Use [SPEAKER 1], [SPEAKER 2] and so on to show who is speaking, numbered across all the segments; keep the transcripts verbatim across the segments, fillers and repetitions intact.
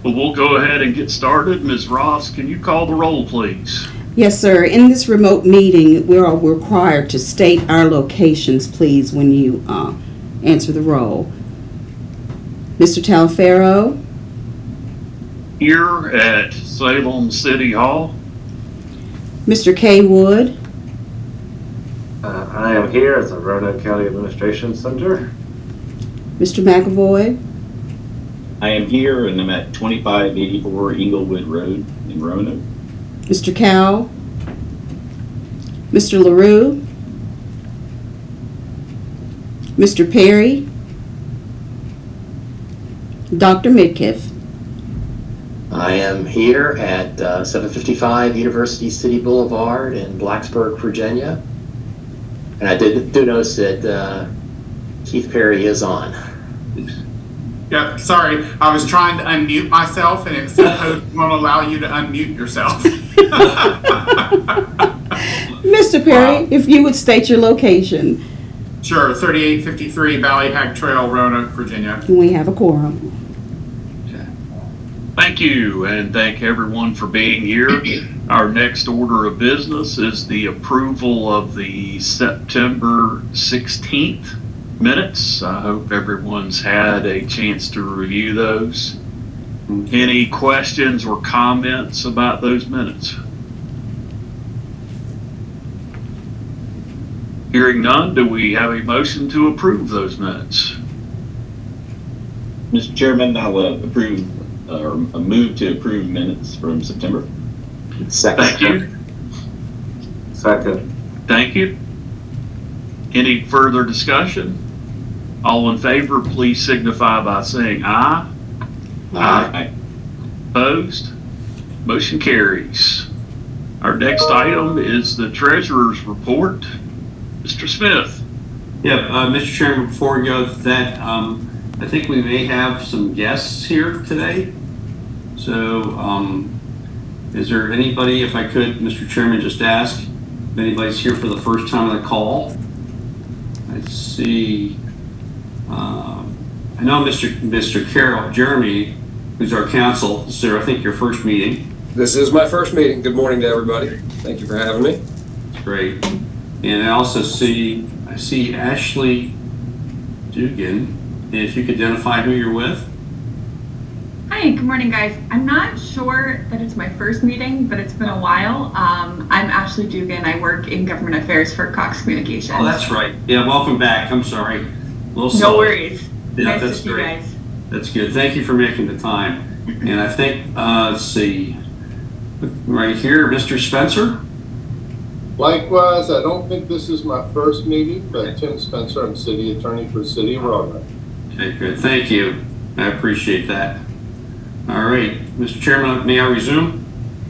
[SPEAKER 1] Well, we'll go ahead and get started. Miz Ross, can you call the roll, please?
[SPEAKER 2] Yes, sir. In this remote meeting, we are required to state our locations, please, when you uh, answer the roll. Mister Talaferro?
[SPEAKER 1] Here at Salem City Hall.
[SPEAKER 2] Mister K. Wood?
[SPEAKER 3] Uh, I am here at the Roanoke County Administration Center.
[SPEAKER 2] Mister McAvoy?
[SPEAKER 4] I am here and I'm at twenty-five eighty-four Englewood Road in Roanoke.
[SPEAKER 2] Mister Cowell? Mister LaRue? Mister Perry? Doctor Midkiff?
[SPEAKER 5] I am here at uh, seven fifty-five University City Boulevard in Blacksburg, Virginia. And I did do notice that uh, Keith Perry is on.
[SPEAKER 6] Yep, sorry. I was trying to unmute myself and it supposed won't allow you to unmute yourself.
[SPEAKER 2] Mister Perry,
[SPEAKER 6] Wow.
[SPEAKER 2] if you would state your location.
[SPEAKER 6] Sure, thirty-eight fifty-three Valley Hack Trail, Roanoke, Virginia.
[SPEAKER 2] And we have a quorum.
[SPEAKER 1] Thank you, and thank everyone for being here. Our next order of business is the approval of the September sixteenth minutes. I hope everyone's had a chance to review those. Any questions or comments about those minutes? Hearing none, do we have a motion to approve those minutes?
[SPEAKER 4] Mister Chairman, I'll uh, approve or uh, move to approve minutes from September.
[SPEAKER 3] Second.
[SPEAKER 1] Thank you.
[SPEAKER 3] Second.
[SPEAKER 1] Thank you. Any further discussion? All in favor, please signify by saying aye.
[SPEAKER 4] Aye.
[SPEAKER 1] Opposed? Motion carries. Our next item is the treasurer's report. Mister Smith.
[SPEAKER 7] Yeah, uh, Mister Chairman, before we go to that, um, I think we may have some guests here today. So, um, is there anybody, if I could, Mister Chairman, just ask if anybody's here for the first time on the call? I see, um, I know Mister Mister Carroll, Jeremy, who's our counsel, sir, I think your first meeting.
[SPEAKER 8] This is my first meeting. Good morning to everybody. Thank you for having me.
[SPEAKER 7] It's great. And I also see, I see Ashley Dugan. And if you could identify who you're with.
[SPEAKER 9] Hi, good morning, guys. I'm not sure that it's my first meeting, but it's been a while. Um, I'm Ashley Dugan. I work in government affairs for Cox Communications.
[SPEAKER 7] Oh, that's right. Yeah, welcome back. I'm sorry. A little
[SPEAKER 9] No
[SPEAKER 7] slow.
[SPEAKER 9] worries.
[SPEAKER 7] Yeah,
[SPEAKER 9] Nice
[SPEAKER 7] that's
[SPEAKER 9] to see you
[SPEAKER 7] great.
[SPEAKER 9] guys.
[SPEAKER 7] That's good. Thank you for making the time. And I think, uh, let's see, right here, Mister Spencer.
[SPEAKER 10] Likewise, I don't think this is my first meeting, but Tim Spencer, I'm city attorney for the city of Roanoke.
[SPEAKER 7] Okay, good. Thank you. I appreciate that. All right, Mister Chairman, may I resume?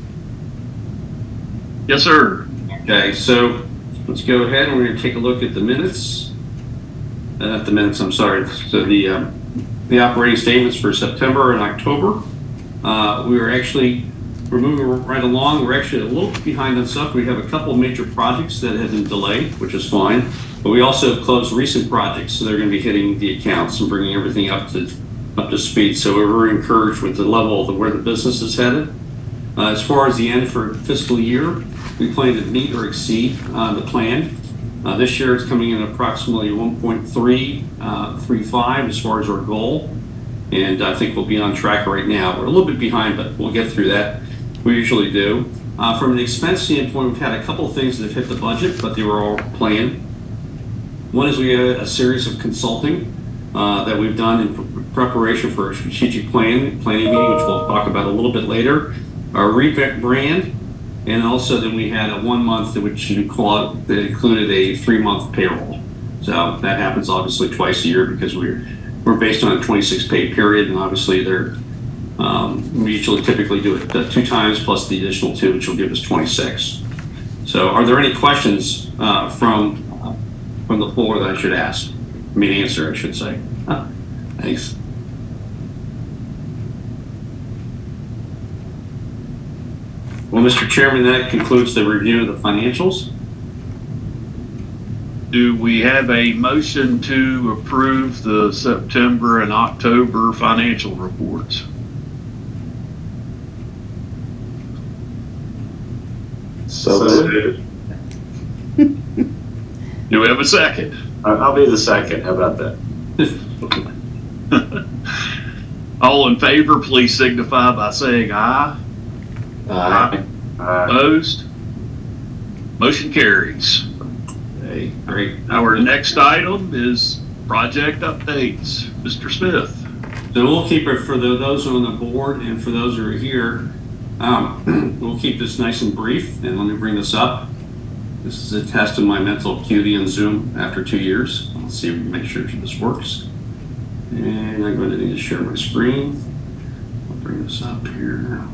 [SPEAKER 1] Yes, sir.
[SPEAKER 7] Okay, so let's go ahead and we're going to take a look at the minutes. Uh, not the minutes, I'm sorry. So the uh, the operating statements for September and October. Uh, we were actually we're moving right along. We're actually a little behind on stuff. We have a couple major projects that have been delayed, which is fine. But we also have closed recent projects, so they're going to be hitting the accounts and bringing everything up to up to speed. So we're very encouraged with the level of the, where the business is headed. Uh, as far as the end for fiscal year, we plan to meet or exceed uh, the plan. Uh, this year it's coming in approximately one point three three five as far as our goal. And I think we'll be on track right now. We're a little bit behind, but we'll get through that. We usually do. Uh, from an expense standpoint, we've had a couple of things that have hit the budget, but they were all planned. One is we had a series of consulting uh, that we've done in pre- preparation for a strategic plan, planning meeting, which we'll talk about a little bit later. Our rebrand, and also then we had a one month which included, that included a three month payroll. So that happens obviously twice a year because we're we're based on a twenty-six pay period, and obviously they're um, we usually typically do it uh, two times plus the additional two, which will give us twenty-six. So, are there any questions uh, from uh, from the floor that I should ask? I mean, answer, I should say. Huh. Thanks. Well, Mister Chairman, that concludes the review of the financials.
[SPEAKER 1] Do we have a motion to approve the September and October financial reports?
[SPEAKER 5] So moved.
[SPEAKER 1] Do we have a second?
[SPEAKER 3] I- I'll be the second. How about that?
[SPEAKER 1] All in favor, please signify by saying aye.
[SPEAKER 5] Aye.
[SPEAKER 3] Uh,
[SPEAKER 1] Opposed? Motion carries.
[SPEAKER 7] Okay, great.
[SPEAKER 1] Our next item is project updates. Mister Smith.
[SPEAKER 7] So we'll keep it for the, those on the board and for those who are here. Um, we'll keep this nice and brief, and let me bring this up. This is a test of my mental acuity in Zoom after two years. Let's see if we can make sure this works. And I'm going to need to share my screen. I'll bring this up here.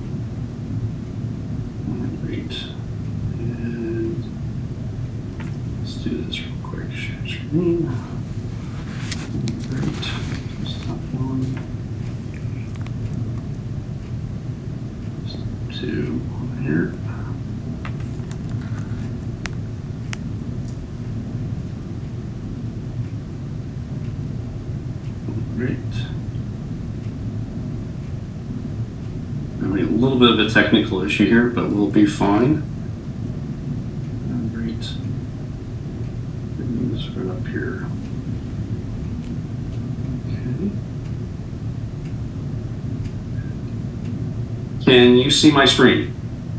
[SPEAKER 7] Great. And let's do this real quick. Share screen. Great. Stop one. Stop two on here. Great. I mean, a little bit of a technical issue here, but we'll be fine. Great. Bring this right up here. Okay. Can you see my screen?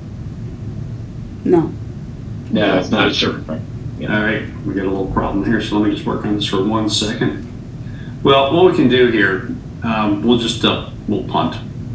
[SPEAKER 2] No.
[SPEAKER 4] No, it's not sure.
[SPEAKER 7] All right, we got a little problem here, so let me just work on this for one second. Well, what we can do here, um, we'll just uh, we'll punt.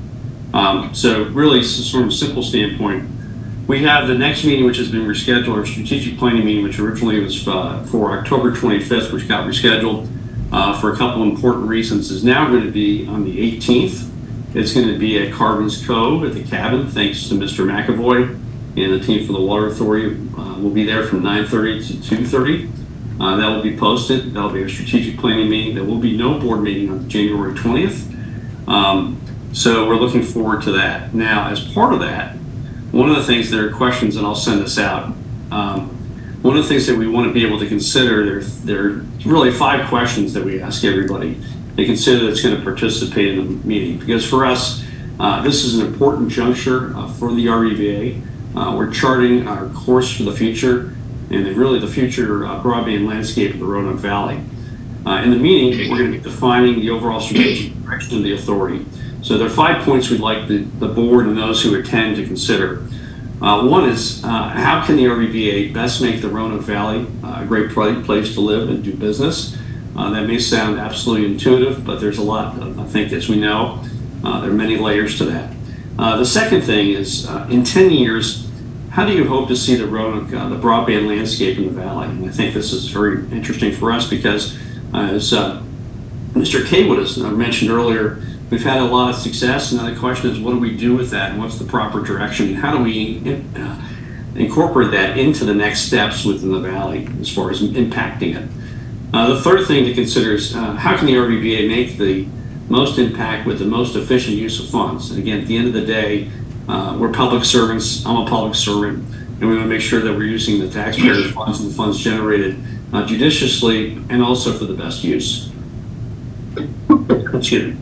[SPEAKER 7] Um, so really, s- from a simple standpoint, we have the next meeting, which has been rescheduled, our strategic planning meeting, which originally was uh, for October twenty-fifth, which got rescheduled uh, for a couple important reasons, is now going to be on the eighteenth. It's going to be at Carbons Cove at the cabin, thanks to Mister McAvoy and the team for the Water Authority. Uh, we'll be there from nine thirty to two thirty. Uh, that will be posted. That'll be a strategic planning meeting. There will be no board meeting on January twentieth. Um, so we're looking forward to that. Now, as part of that, one of the things, there are questions, and I'll send this out. Um, one of the things that we want to be able to consider, there, there are really five questions that we ask everybody to consider that's going to participate in the meeting. Because for us, uh, this is an important juncture uh, for the R E V A. Uh, we're charting our course for the future, and then really the future uh, broadband landscape of the Roanoke Valley. Uh, in the meeting, we're going to be defining the overall strategic direction of the authority. So there are five points we'd like the, the board and those who attend to consider. Uh, one is, uh, how can the R E V A best make the Roanoke Valley uh, a great place to live and do business? Uh, that may sound absolutely intuitive, but there's a lot, of, I think, as we know, uh, there are many layers to that. Uh, the second thing is, uh, in ten years, how do you hope to see the Roanoke, uh, the broadband landscape in the valley? And I think this is very interesting for us because, uh, as uh, Mister Kaywood has mentioned earlier, we've had a lot of success, and then the question is, what do we do with that, and what's the proper direction, and how do we in, uh, incorporate that into the next steps within the valley as far as impacting it? Uh, the third thing to consider is, uh, how can the R V B A make the most impact with the most efficient use of funds? And again, at the end of the day, uh, we're public servants. I'm a public servant, and we want to make sure that we're using the taxpayer funds and the funds generated uh, judiciously and also for the best use. Excuse me.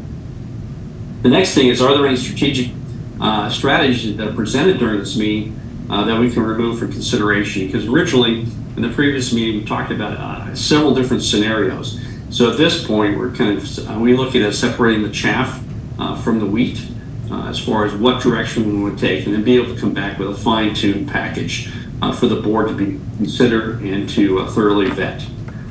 [SPEAKER 7] The next thing is, are there any strategic uh, strategies that are presented during this meeting uh, that we can remove for consideration? Because originally, in the previous meeting, we talked about uh, several different scenarios. So at this point, we're kind of, uh, we looking at separating the chaff uh, from the wheat uh, as far as what direction we would take, and then be able to come back with a fine-tuned package uh, for the board to be considered and to uh, thoroughly vet.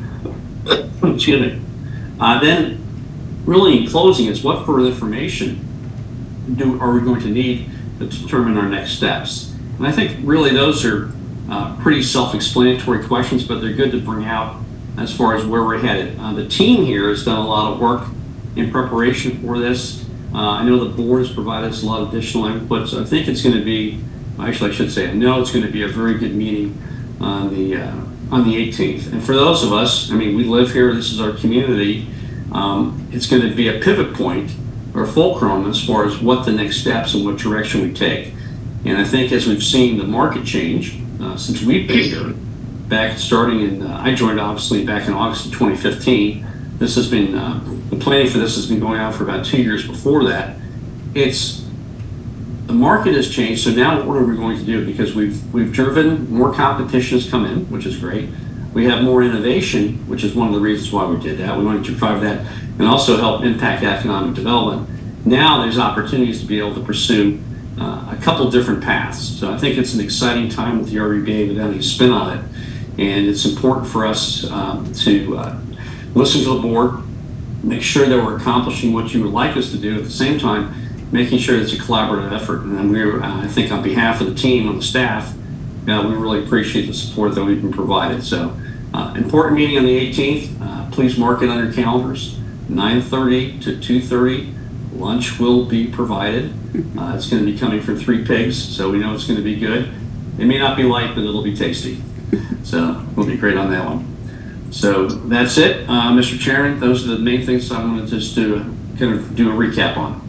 [SPEAKER 7] Excuse me. Uh, then, really in closing, is what further information do are we going to need to determine our next steps? And I think really those are uh, pretty self-explanatory questions, but they're good to bring out as far as where we're headed. Uh, the team here has done a lot of work in preparation for this. Uh, I know the board has provided us a lot of additional input, so I think it's going to be, actually I should say, I know it's going to be a very good meeting on the uh, on the eighteenth. And for those of us, I mean, we live here, this is our community, um, it's going to be a pivot point or fulcrum as far as what the next steps and what direction we take. And I think as we've seen the market change uh, since we've been here, back starting in, uh, I joined obviously back in August of twenty fifteen. This has been, uh, the planning for this has been going on for about two years before that. It's the market has changed. So now what are we going to do? Because we've we've driven more competition has come in, which is great. We have more innovation, which is one of the reasons why we did that. We wanted to drive that and also help impact economic development. Now there's opportunities to be able to pursue uh, a couple different paths. So I think it's an exciting time with the R B B A with any spin on it. And it's important for us um, to uh, listen to the board, make sure that we're accomplishing what you would like us to do, at the same time making sure it's a collaborative effort. And then we're, uh, I think on behalf of the team and the staff, uh, we really appreciate the support that we've been provided. So uh, important meeting on the eighteenth. Uh, please mark it on your calendars, nine thirty to two thirty. Lunch will be provided. Uh, it's going to be coming from Three Pigs, so we know it's going to be good. It may not be light, but it'll be tasty. So we'll be great on that one. So that's it, uh, Mister Chairman. Those are the main things I wanted just to kind of do a recap on.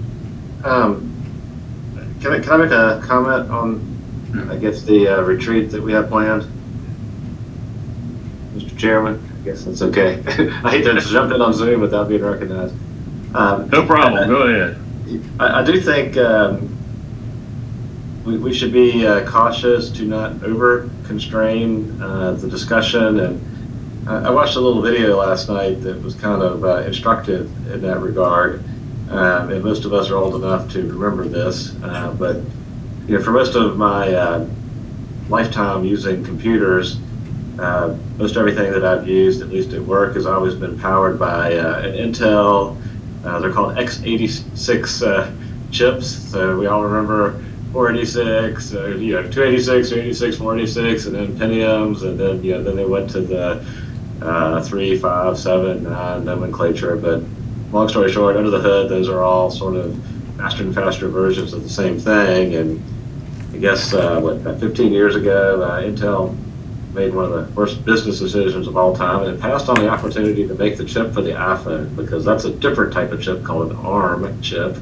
[SPEAKER 3] Um, can I, can I make a comment on, I guess, the uh, retreat that we have planned? Mister Chairman, I guess that's okay. I hate to jump in on Zoom without being recognized. Um,
[SPEAKER 1] No problem.
[SPEAKER 3] uh,
[SPEAKER 1] Go ahead.
[SPEAKER 3] I, I do think um, we, we should be uh, cautious to not over constrain uh, the discussion. And I, I watched a little video last night that was kind of uh, instructive in that regard. Um, and most of us are old enough to remember this. Uh, but you know, for most of my uh, lifetime using computers, uh, most everything that I've used, at least at work, has always been powered by uh, an Intel. Uh, they're called x eighty-six uh, chips. So we all remember four eighty-six, uh, you know, two eighty-six, three eighty-six, four eighty-six, and then Pentiums, and then you know, then they went to the uh, three, five, seven, nine nomenclature. But long story short, under the hood, those are all sort of faster and faster versions of the same thing. And I guess uh, what about fifteen years ago, uh, Intel made one of the worst business decisions of all time, and it passed on the opportunity to make the chip for the iPhone, because that's a different type of chip called an ARM chip.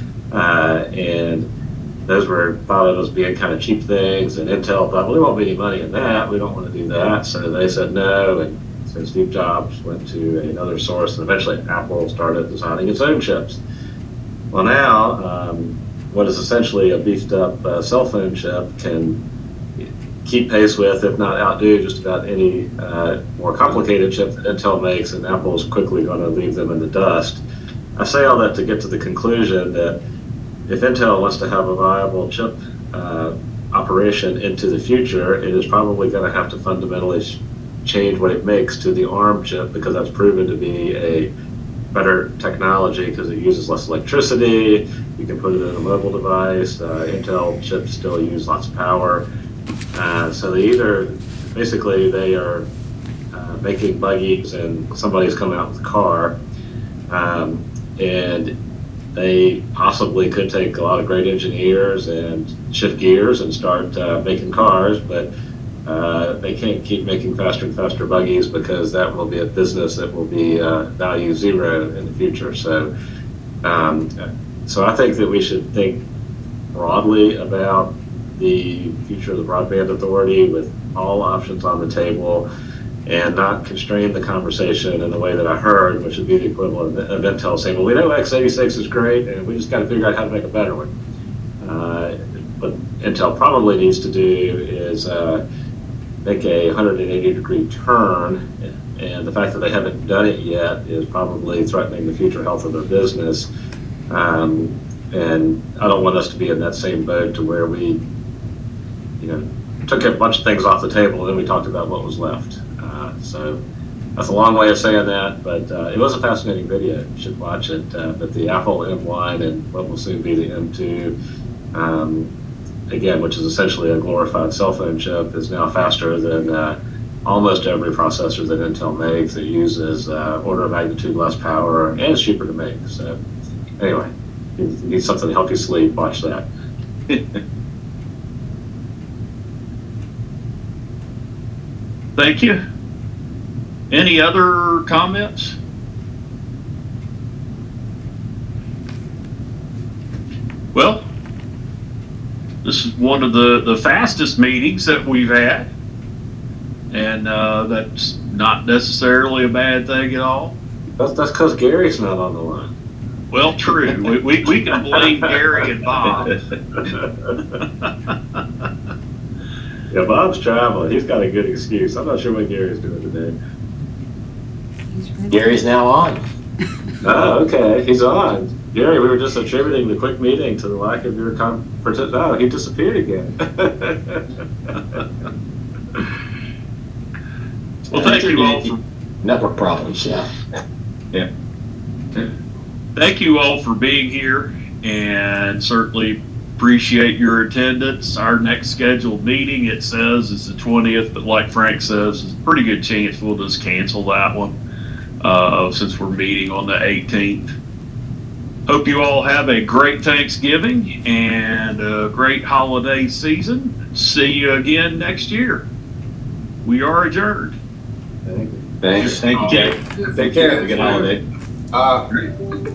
[SPEAKER 3] Uh, and those were thought of as being kind of cheap things, and Intel thought, well, there won't be any money in that, we don't want to do that, so they said no. And so Steve Jobs went to another source, and eventually Apple started designing its own chips. Well, now um, what is essentially a beefed up uh, cell phone chip can keep pace with, if not outdo, just about any uh, more complicated chip that Intel makes, and Apple is quickly going to leave them in the dust. I say all that to get to the conclusion that if Intel wants to have a viable chip uh, operation into the future, it is probably going to have to fundamentally change what it makes to the ARM chip, because that's proven to be a better technology because it uses less electricity. You can put it in a mobile device. Uh, Intel chips still use lots of power. Uh, so they either, basically they are uh, making buggies and somebody's coming out with a car, um, and they possibly could take a lot of great engineers and shift gears and start uh, making cars, but uh, they can't keep making faster and faster buggies, because that will be a business that will be uh, value zero in the future. So, um, so I think that we should think broadly about the future of the Broadband Authority with all options on the table, and not constrain the conversation in the way that I heard, which would be the equivalent of Intel saying, well, we know x eighty-six is great, and we just got to figure out how to make a better one. Uh, what Intel probably needs to do is uh, make a one hundred eighty degree turn, and the fact that they haven't done it yet is probably threatening the future health of their business. Um, and I don't want us to be in that same boat to where we you know, took a bunch of things off the table, and then we talked about what was left. Uh, so that's a long way of saying that, but uh, it was a fascinating video. You should watch it. Uh, but the Apple M one and what will soon be the M two, um, again, which is essentially a glorified cell phone chip, is now faster than uh, almost every processor that Intel makes. It uses uh, order of magnitude less power, and it's cheaper to make. So anyway, if you need something to help you sleep, watch that.
[SPEAKER 1] Thank you. Any other comments? Well, this is one of the, the fastest meetings that we've had, and uh, that's not necessarily a bad thing at all.
[SPEAKER 3] That's that's because Gary's not on the line.
[SPEAKER 1] Well, true. We, we, we can blame Gary and Bob.
[SPEAKER 3] Yeah, Bob's traveling. He's got a good excuse. I'm not sure what Gary's doing today.
[SPEAKER 5] Gary's now on.
[SPEAKER 3] Oh, okay. He's on. Gary, we were just attributing the quick meeting to the lack of your conference. Oh, he disappeared again.
[SPEAKER 1] Well, thank you all for
[SPEAKER 5] Network problems, yeah.
[SPEAKER 4] Yeah.
[SPEAKER 1] thank you all for being here, and certainly appreciate your attendance. Our next scheduled meeting, it says, is the twentieth, but like Frank says, there's a pretty good chance we'll just cancel that one uh, since we're meeting on the eighteenth. Hope you all have a great Thanksgiving and a great holiday season. See you again next year. We are adjourned.
[SPEAKER 3] Thank you.
[SPEAKER 4] Thanks. Thank you, Jay.
[SPEAKER 8] Take care.
[SPEAKER 4] Have a good holiday.
[SPEAKER 10] Uh,